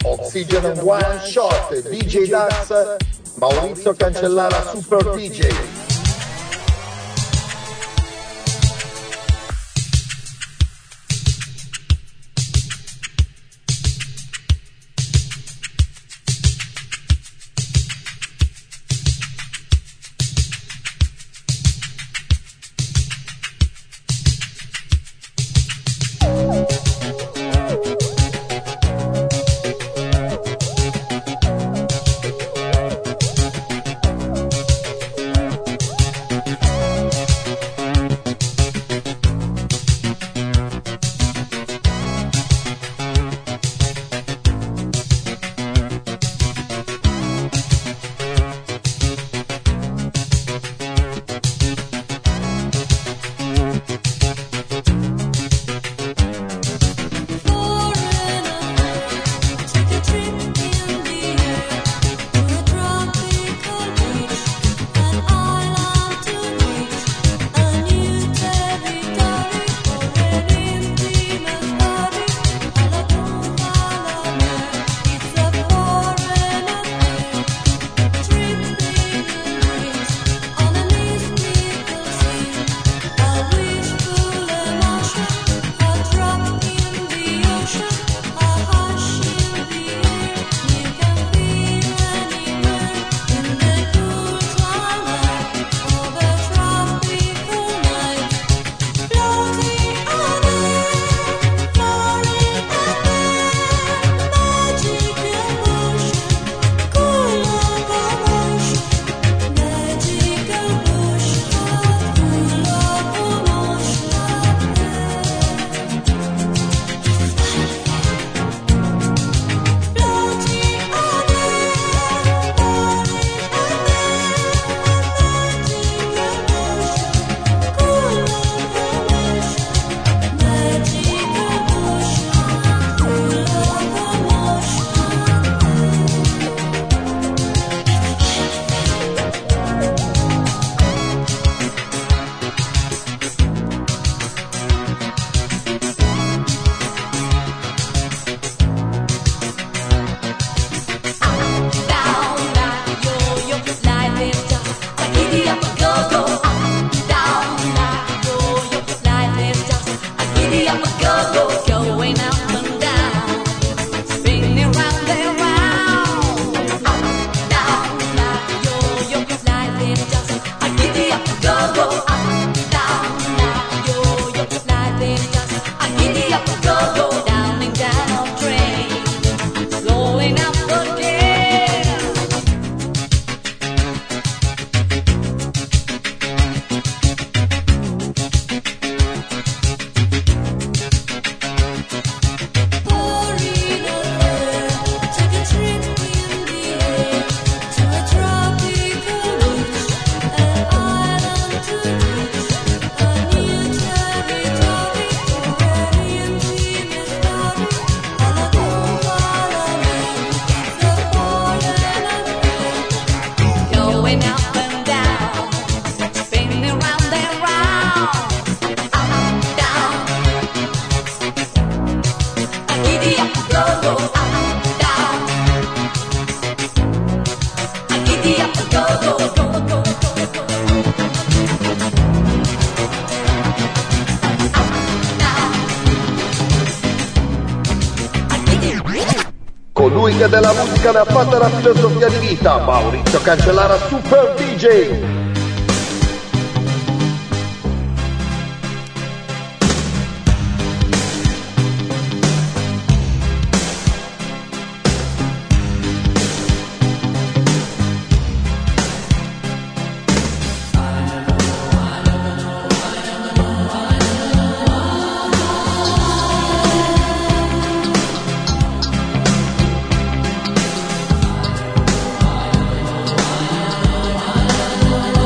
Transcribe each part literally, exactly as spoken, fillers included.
Oxygen One Shot, D J Dax, Maurizio Cancellara, Super D J. Colui che della musica ne ha fatta la filosofia di vita, Maurizio Cancellara, Super D J. Bye.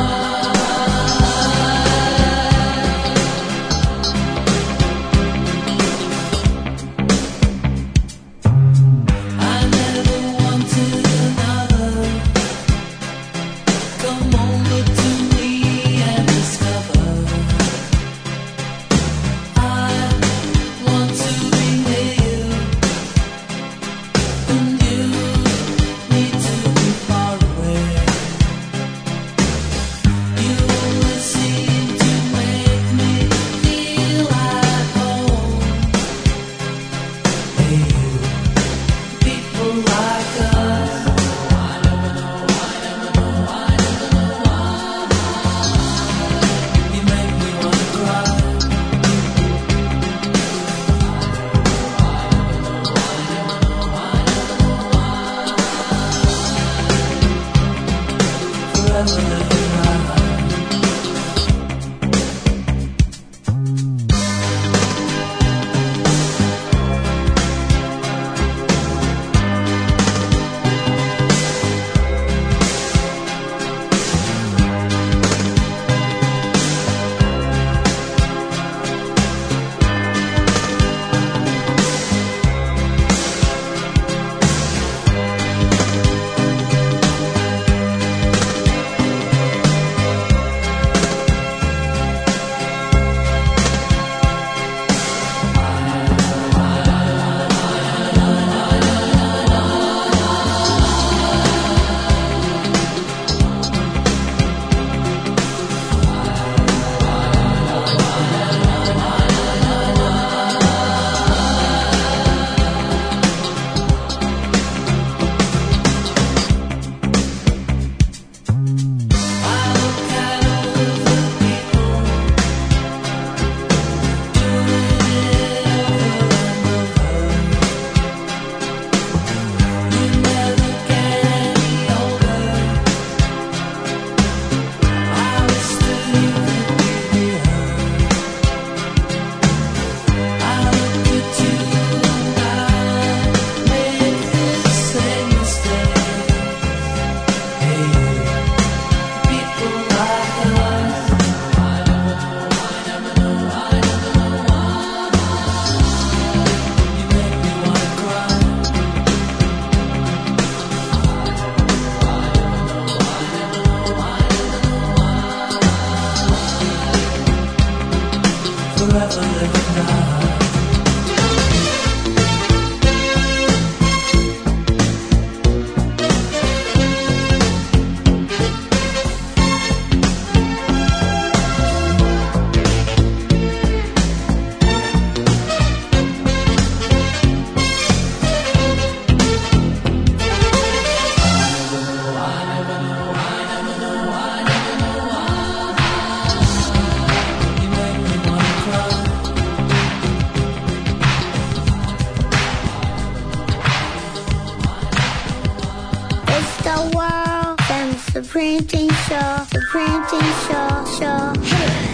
printing show, the printing show, show. Hey.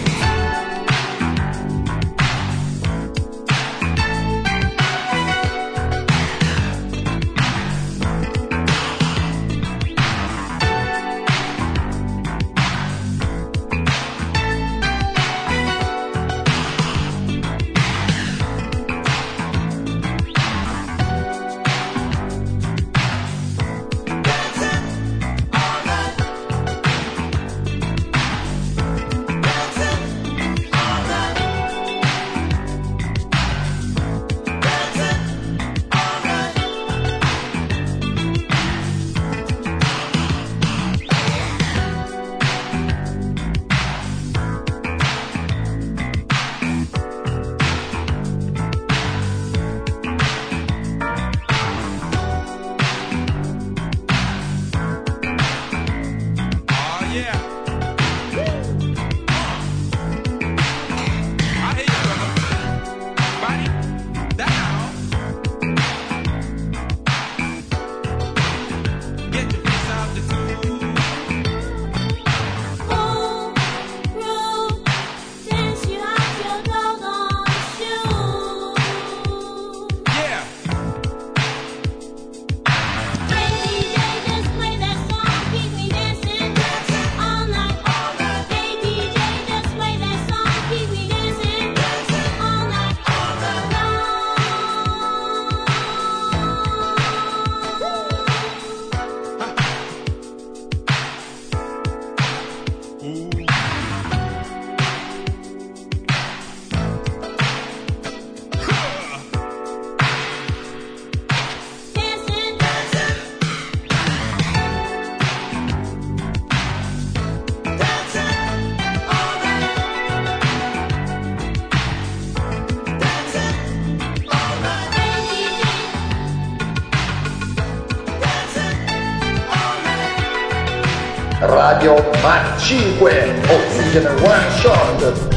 Radio Mark cinque, Oxygen One Shot.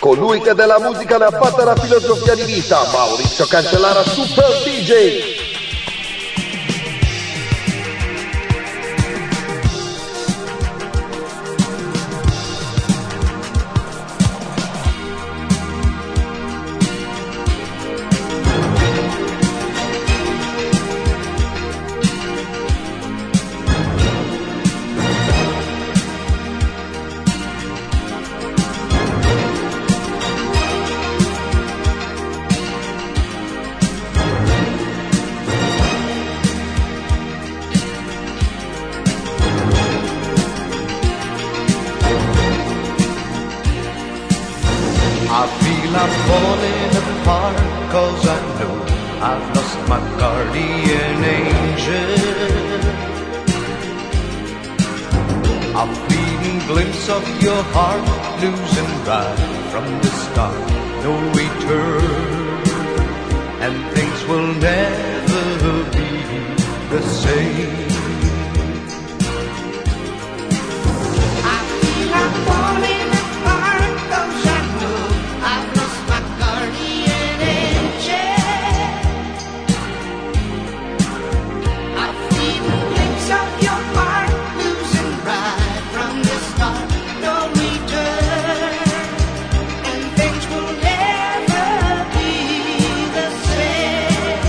Colui che della musica ne ha fatta la filosofia di vita, Maurizio Cancellara, Super D J. I feel I'm falling apart, cause I know I've lost my guardian angel. A fleeting glimpse of your heart, losing right from the start, no return, and things will never be the same. I feel I'm falling apart, cause I know I've lost my guardian angel. A fleeting glimpse of your heart, losing right from the start, no return, and things will never be the same.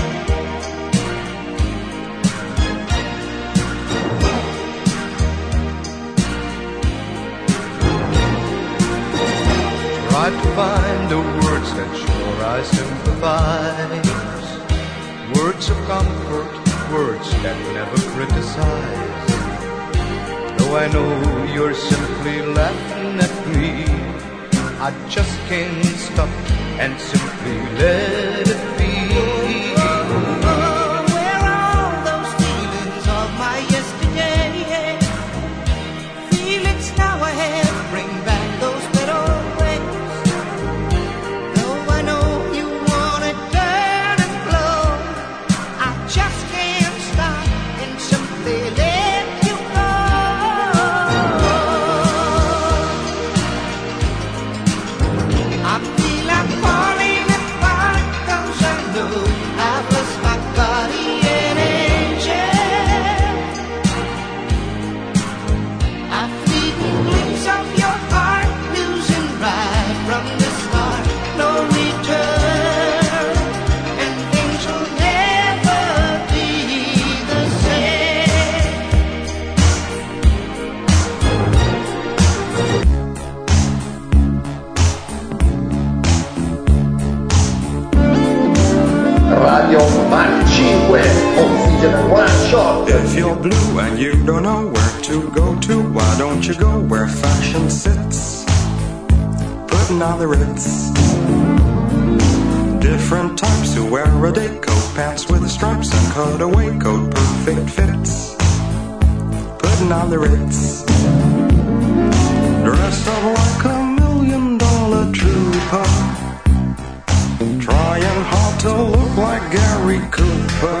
Try to find the words that sure I sympathize, words of comfort, words that never criticize. Though I know you're simply laughing at me, I just can't stop and simply let it be. Where are those feelings of my yesterday? Feelings now I have, bring back those better ways. Though I know you wanna turn and blow, I just can't stop and simply let you go. I feel I'm falling apart, cause I know I've lost my guardian angel. I feel the glimpse of your heart, losing right from the start, no return, and things will never be the same. Radio Marcinque, Oxygen One Shot. If you're blue and you don't know where to go to, why don't you go where fashion sits? Putting on the Ritz. Different types who wear a day coat, pants with stripes and cutaway coat, perfect fits. Putting on the Ritz. Dressed up like a million dollar trooper, trying hard to look like Gary Cooper.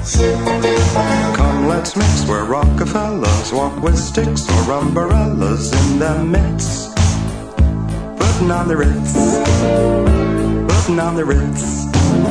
Come, let's mix where Rockefellers walk with sticks or umbrellas in their midst. Putting on the Ritz, putting on the Ritz.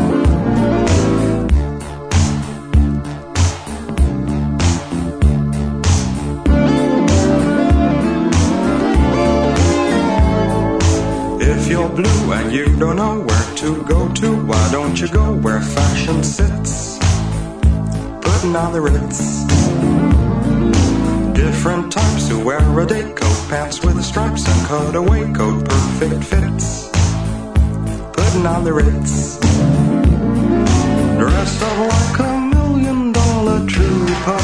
If you're blue and you don't know where to go to, why don't you go where fashion sits? Putting on the Ritz. Different types who wear a day coat, pants with stripes and cutaway coat, perfect fits. Putting on the Ritz. Dressed up like a million dollar trooper,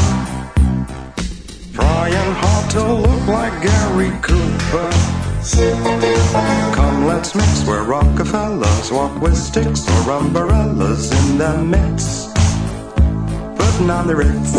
trying hard to look like Gary Cooper. Come, let's mix where Rockefellers walk with sticks or umbrellas in their midst. Putting on the Ritz.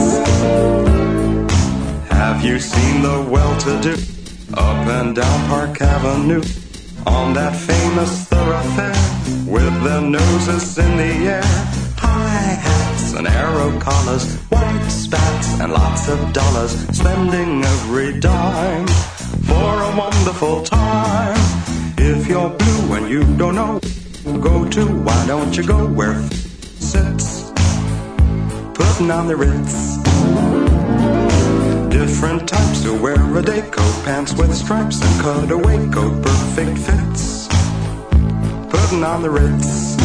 Have you seen the well-to-do up and down Park Avenue on that famous thoroughfare with their noses in the air? High hats and arrow collars, white spats and lots of dollars, spending every dime for a wonderful time. If you're blue and you don't know, go to, why don't you go where f- sits? Putting on the Ritz. Different types to wear a day coat, pants with stripes and cutaway coat, perfect fits. Putting on the Ritz.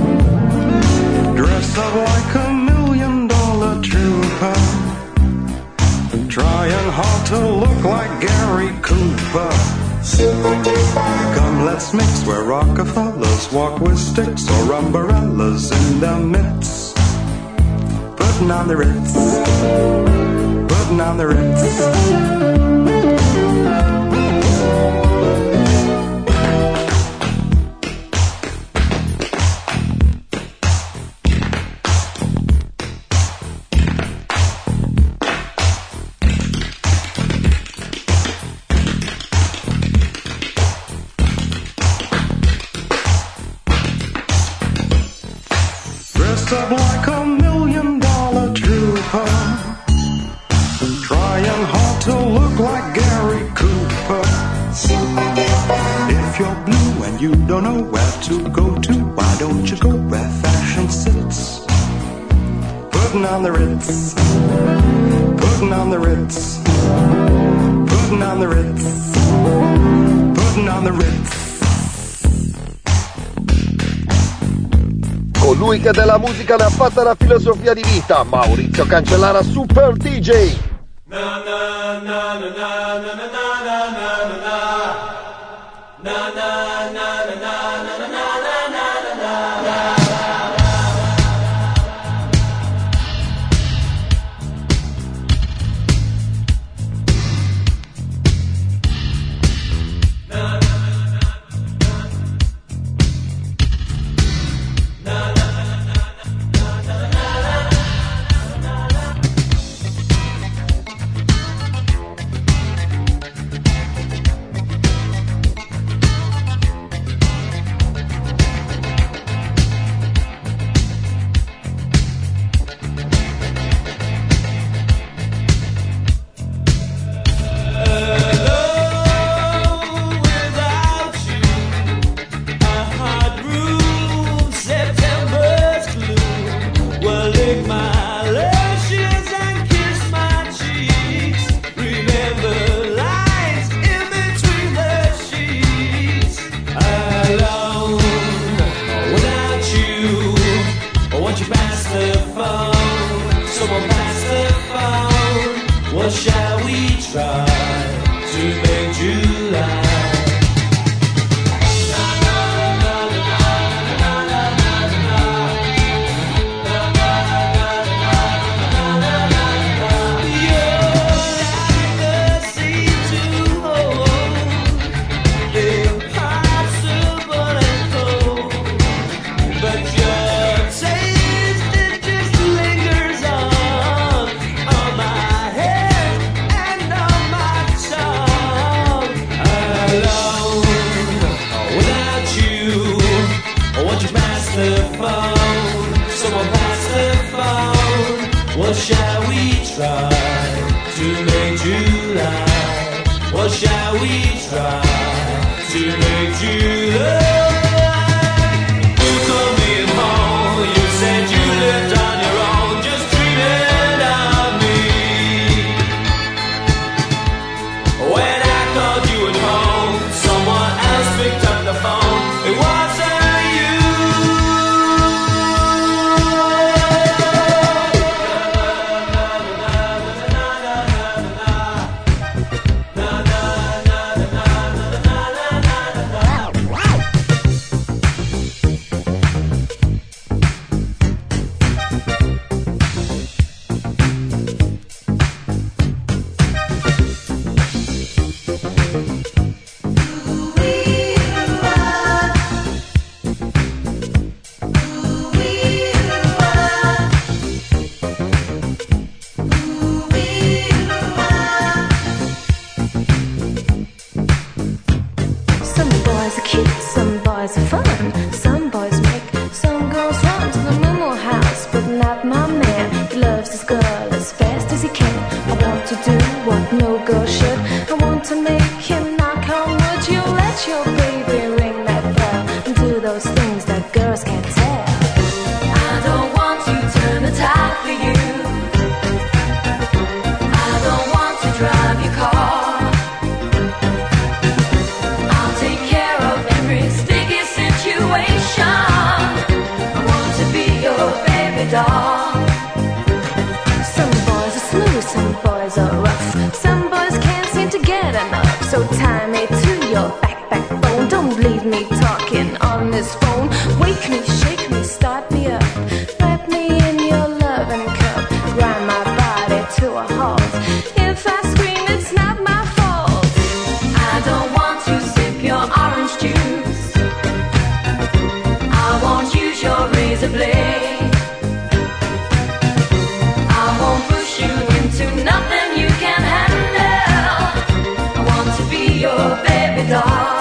Dress up like a million dollar trooper, trying hard to look like Gary Cooper. Come, let's mix where Rockefellers walk with sticks or umbrellas in their midst. Putting on the Ritz. Putting on the Ritz. Up like a million dollar trooper, trying hard to look like Gary Cooper. If you're blue and you don't know where to go to, why don't you go where fashion sits? Putting on the Ritz. Putting on the Ritz. Putting on the Ritz. Putting on the Ritz. Colui che della musica ne ha fatta la filosofia di vita, Maurizio Cancellara, Super D J. Na na na na na na na na na na na na na na na na. a halt. If I scream, it's not my fault. I don't want to sip your orange juice. I won't use your razor blade. I won't push you into nothing you can't handle. I want to be your baby doll.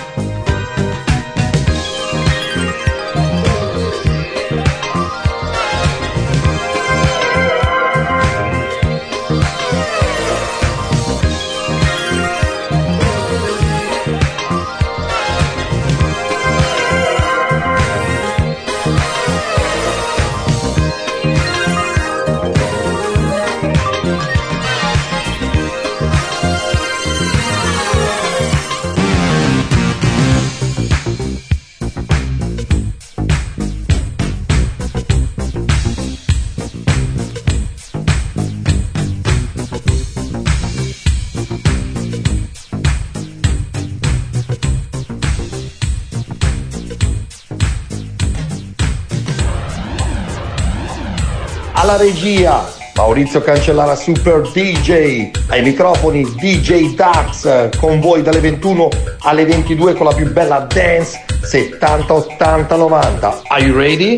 Alla regia Maurizio Cancellara Super D J, ai microfoni D J Dax, con voi dalle ventuno alle ventidue con la più bella dance settanta ottanta novanta. Are you ready?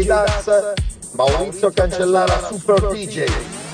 Dax, Maurizio Cancellara Super D J.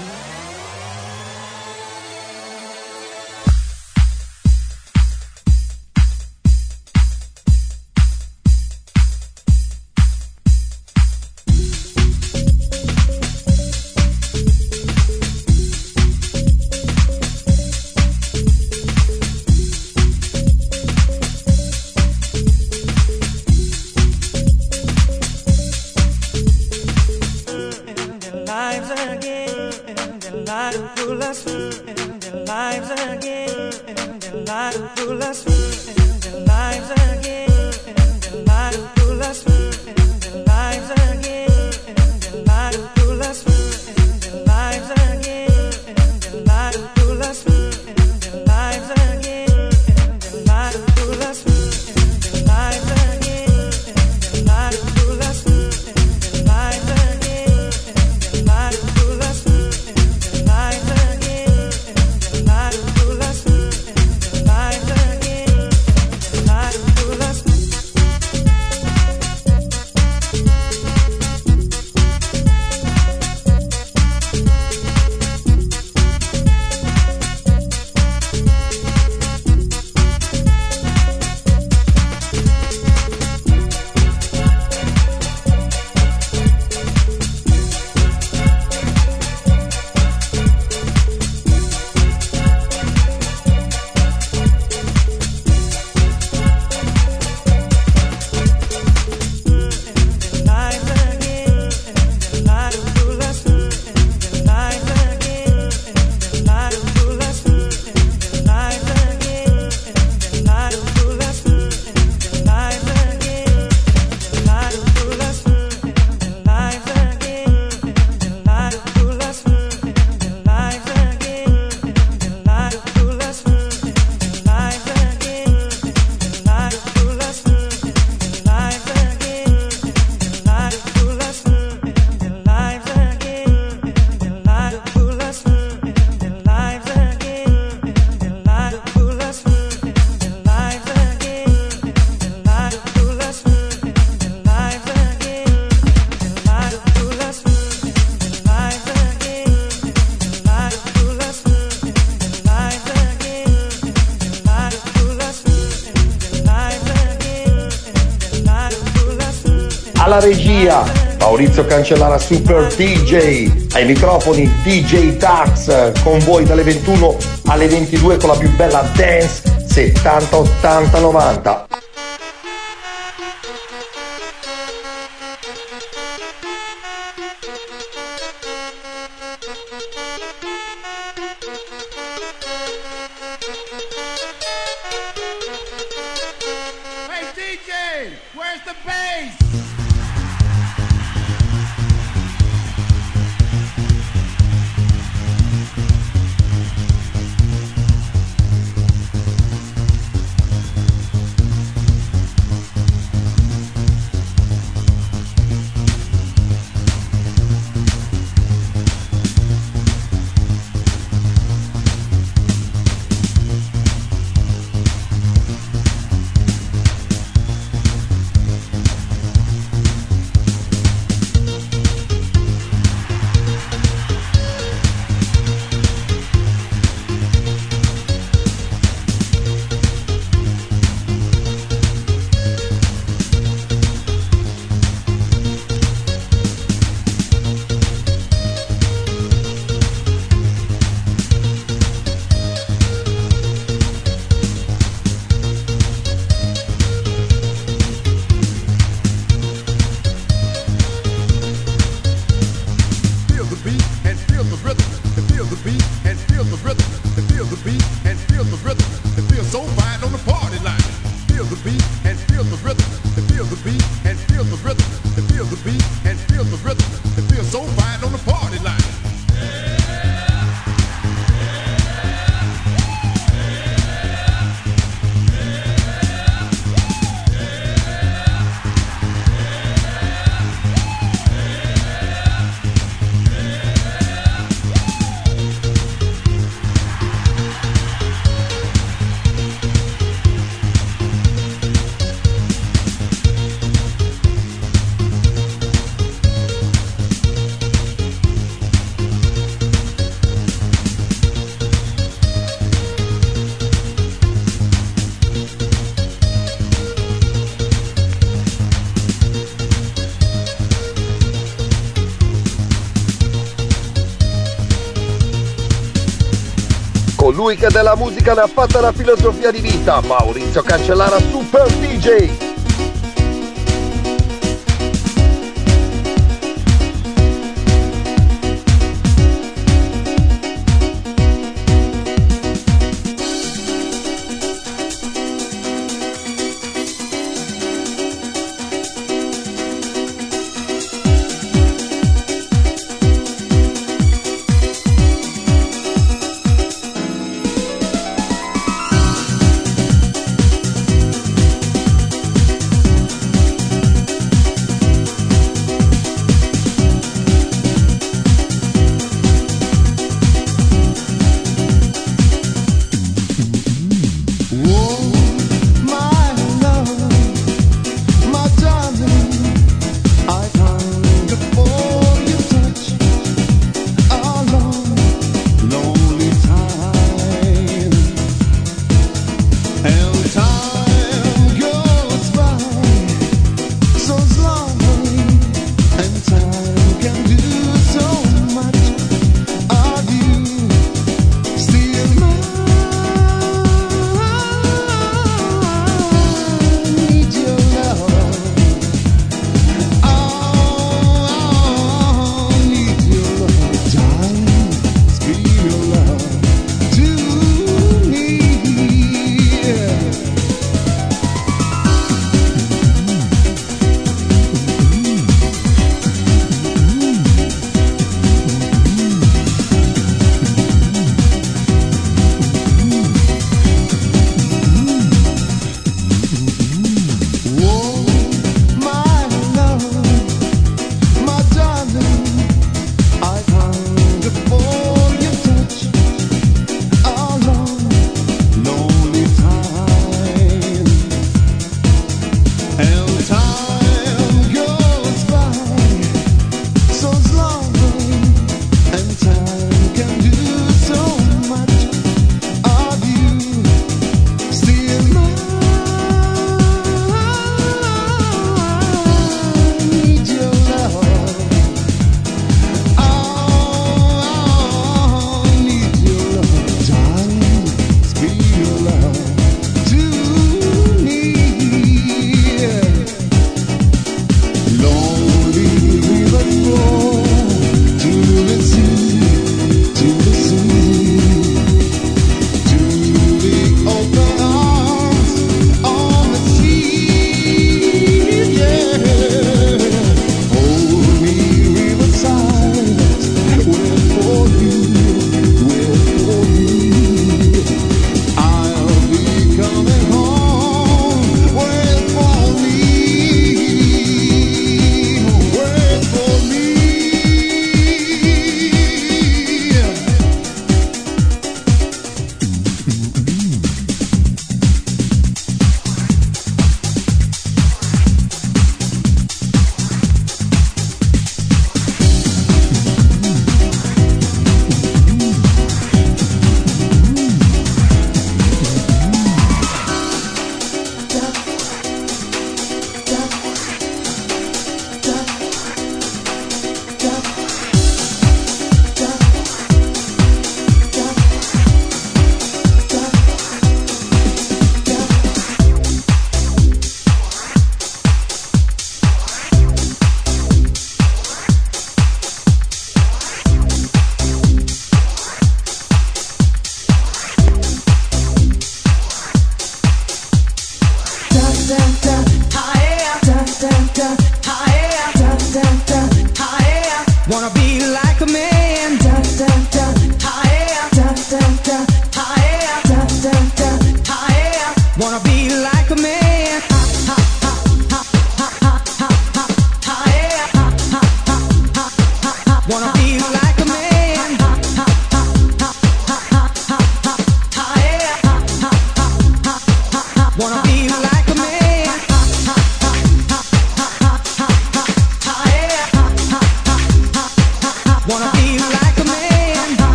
Alla regia Maurizio Cancellara Super D J, ai microfoni D J Dax, con voi dalle ventuno alle ventidue con la più bella dance settanta ottanta novanta. Hey D J, where's the bass? Ecco, lui che della musica ne ha fatta la filosofia di vita, Maurizio Cancellara, Super D J.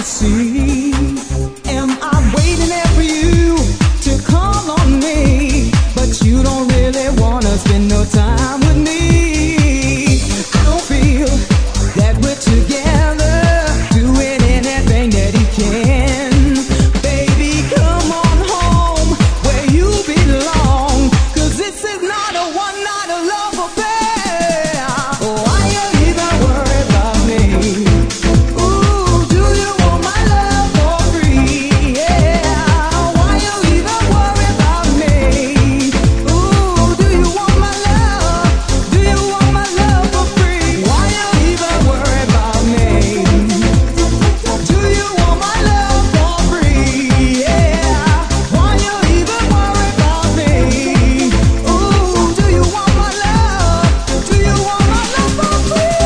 see. Am I waiting there for you to call on me? But you don't really wanna spend no time with me. I don't feel that we're together, doing anything that he can. Baby, come on home where you belong, 'cause this is not a one-night love affair. Why you even worry about me? Ooh, do you want my love for free? Yeah. Why you even worry about me? Ooh, do you want my love? Do you want my love for free? Why you even worry about me? Do you want my love for free? Yeah. Why you even worry about me? Ooh, do you want my love? Do you want my love for free?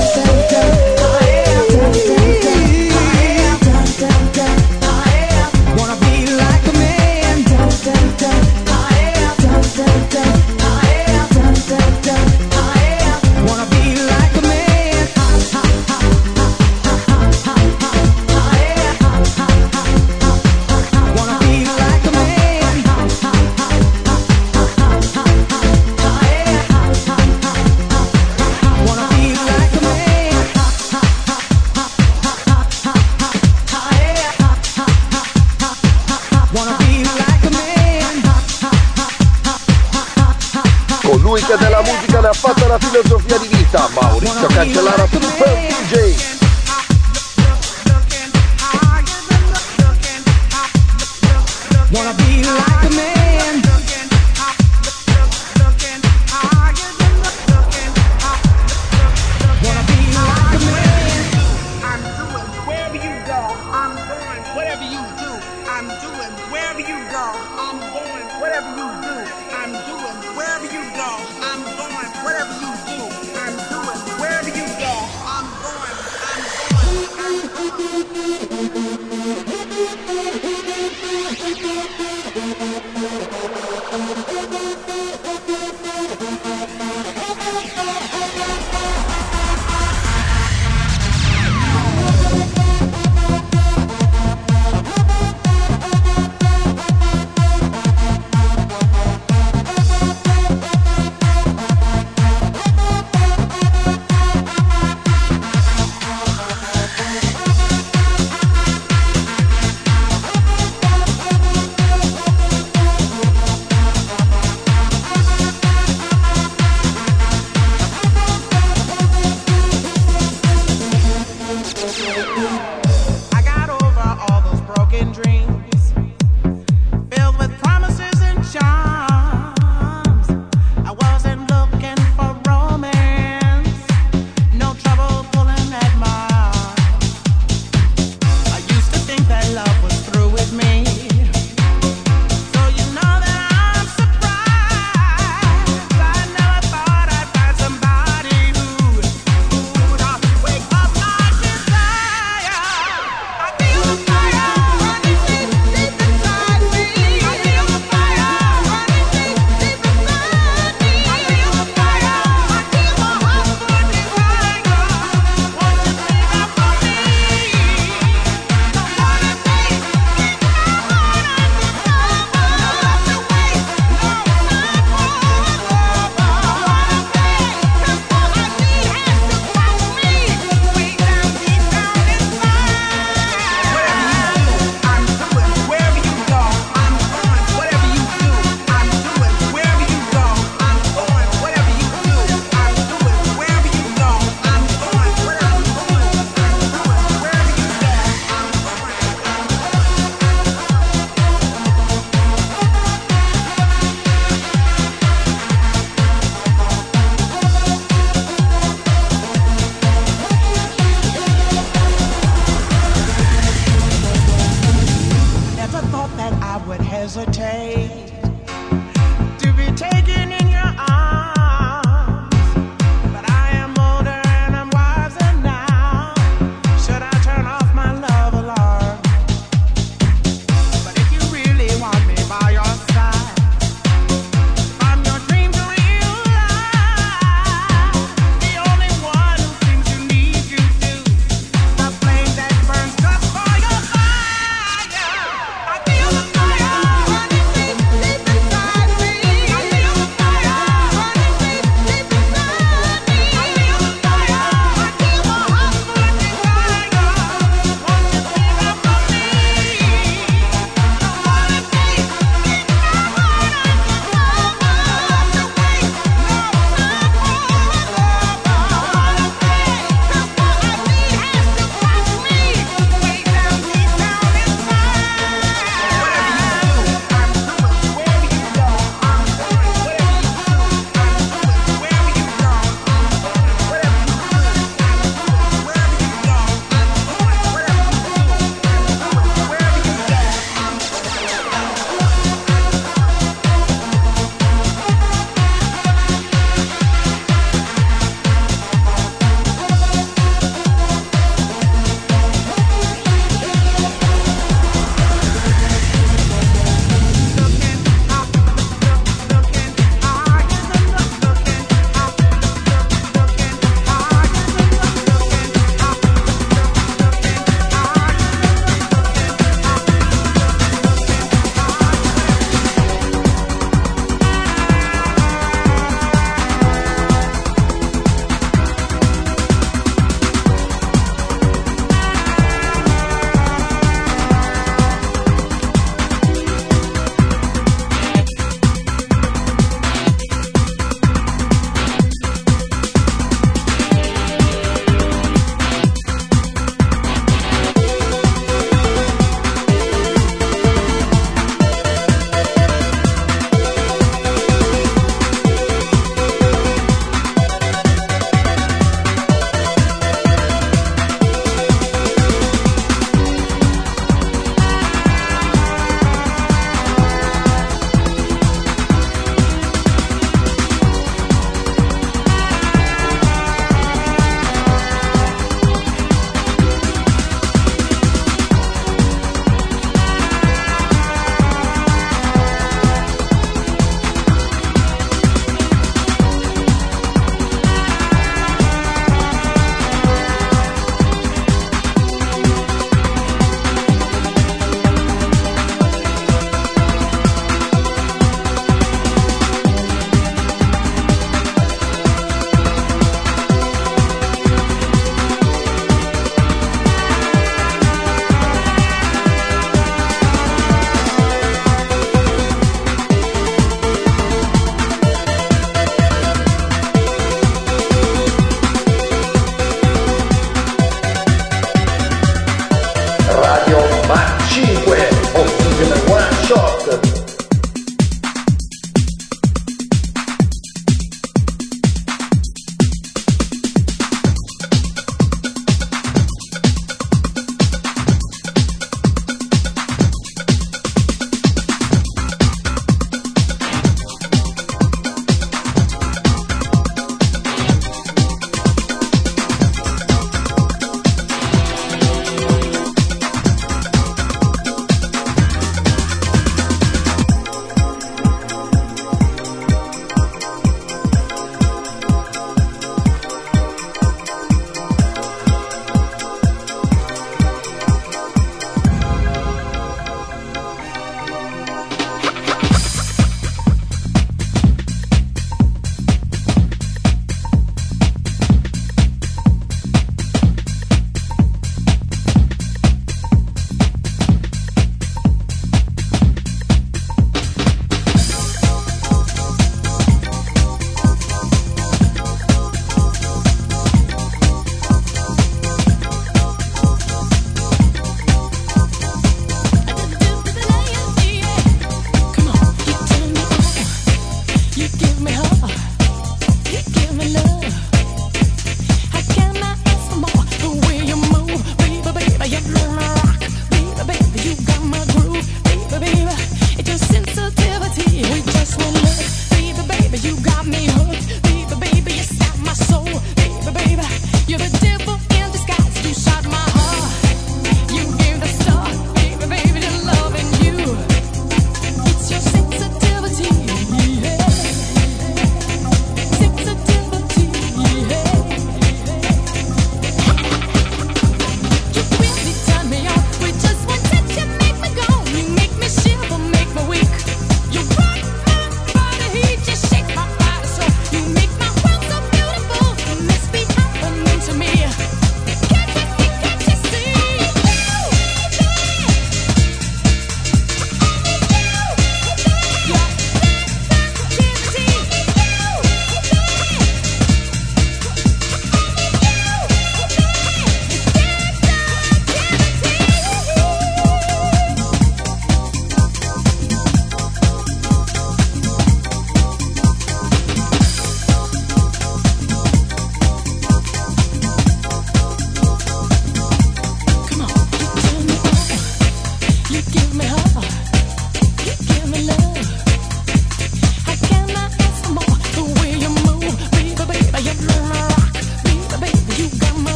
Wanna be like a man. Wanna be like a man. Wanna be like a man. Wanna be like a man. Wanna be like a man. Colui che della musica ne ha fatta una filosofia di vita, Maurizio Cancellara, Super D J. Wanna be like a man. Wanna be like a man. I'm doing wherever you go. I'm going whatever you do. I'm doing wherever you go. I'm going whatever you do. I'm doing wherever you go. I'm going whatever you do. I'm doing wherever you go. I'm going. I'm going.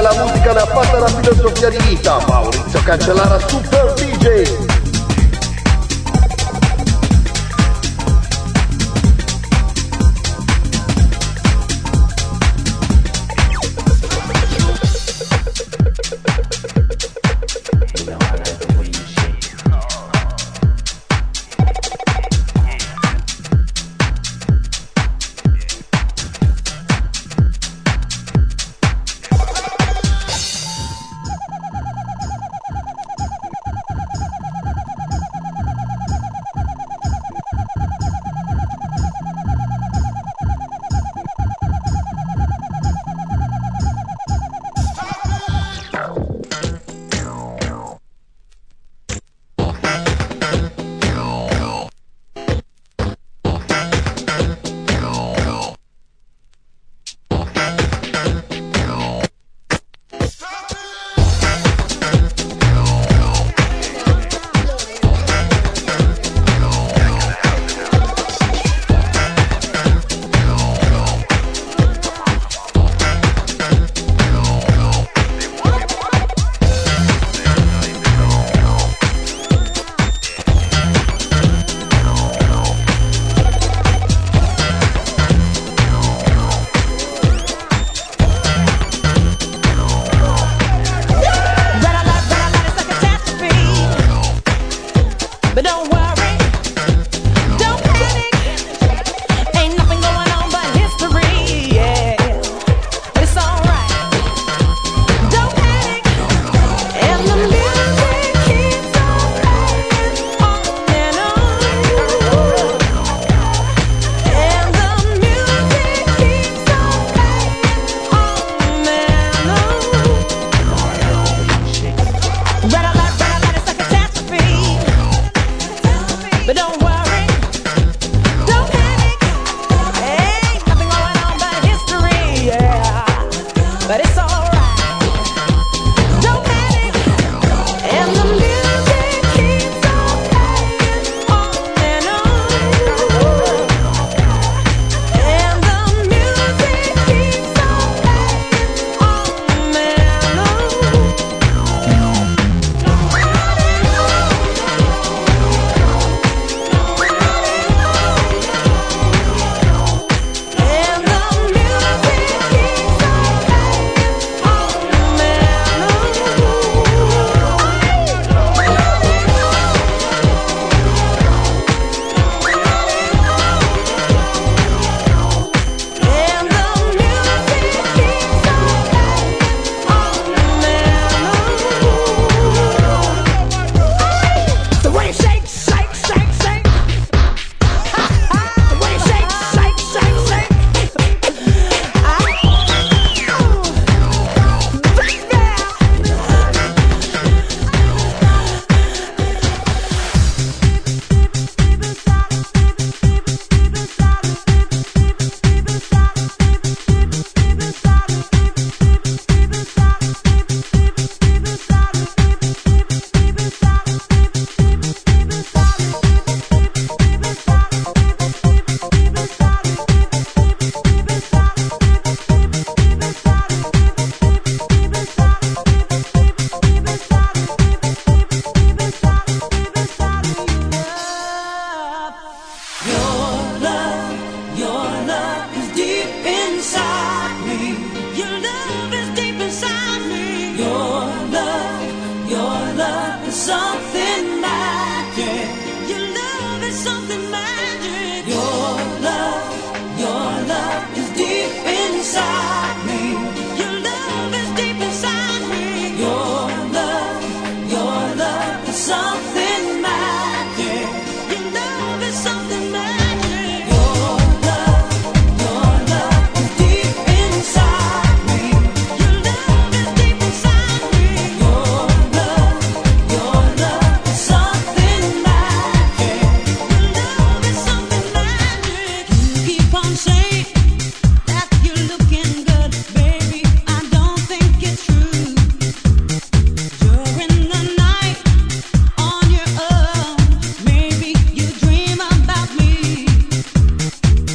la musica ne ha fatta la filosofia di vita. Maurizio Cancellara, Super D J.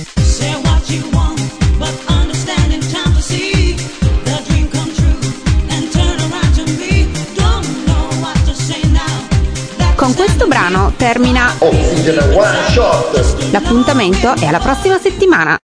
Say what you want, but understanding time to see the dream come true. con questo brano termina Oxygen One Shot. L'appuntamento è alla prossima settimana.